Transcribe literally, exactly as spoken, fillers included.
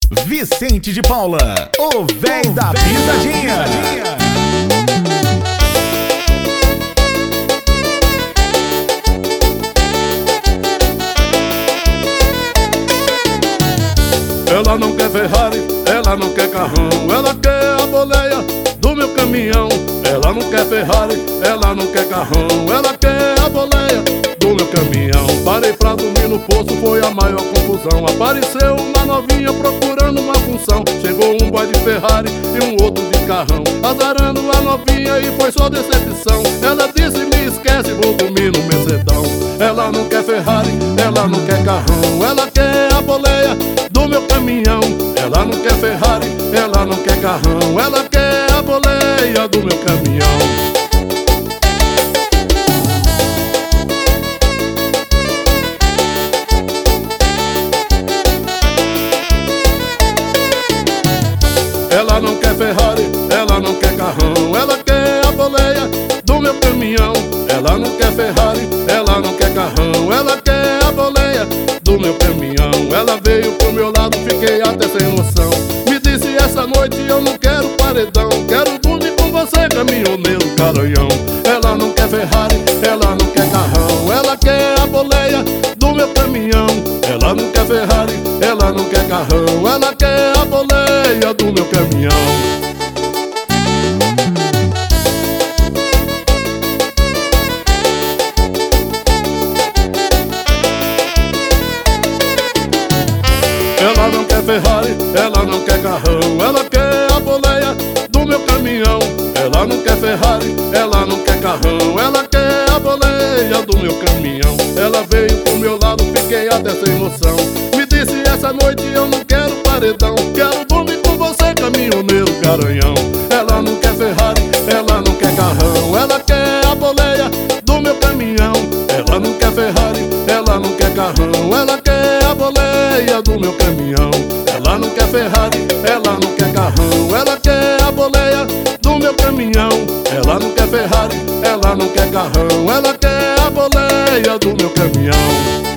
Vicente de Paula, o véi da pisadinha. Ela não quer Ferrari, ela não quer carrão, ela quer a boleia do meu caminhão. Ela não quer Ferrari, ela não quer carrão, ela quer a boleia do meu caminhão. Parei pra dormir no poço, foi a maior confusão. Apareceu uma novinha procurando uma função. Chegou um boy de Ferrari e um outro de carrão, azarando a novinha e foi só decepção. Ela disse: me esquece, vou dormir no Mercedão. Ela não quer Ferrari, ela não quer carrão, ela quer a boleia do meu caminhão. Ela não quer Ferrari, ela não quer carrão, ela quer a boleia do meu caminhão. Ela não quer Ferrari, ela não quer carrão, ela quer a boleia do meu caminhão. Ela não quer Ferrari, ela não quer carrão, ela quer a boleia do meu caminhão. Ela veio pro meu lado, fiquei até sem noção. Me disse: essa noite eu não quero paredão, quero dormir com você, caminhoneiro garanhão. Ela não quer Ferrari, ela não quer carrão, ela quer a boleia do meu caminhão. Ela não quer Ferrari, ela não quer carrão, ela quer a boleia do meu caminhão. Ela não quer Ferrari, ela não quer carrão, ela quer a boleia do meu caminhão. Ela não quer Ferrari, ela não quer carrão, ela quer a boleia do meu caminhão. Ela veio pro meu lado, fiquei até sem noção. Me disse: essa noite eu não quero paredão, quero dormir com você, caminhoneiro garanhão. Ela não quer Ferrari, ela não quer carrão, ela quer a boleia do meu caminhão. Ela não quer Ferrari, ela não quer carrão, ela quer a boleia do meu caminhão. Ela não quer Ferrari, ela não quer carrão, ela quer a boleia do meu caminhão. Ela não quer Ferrari, ela não quer carrão, ela quer a boleia do meu caminhão.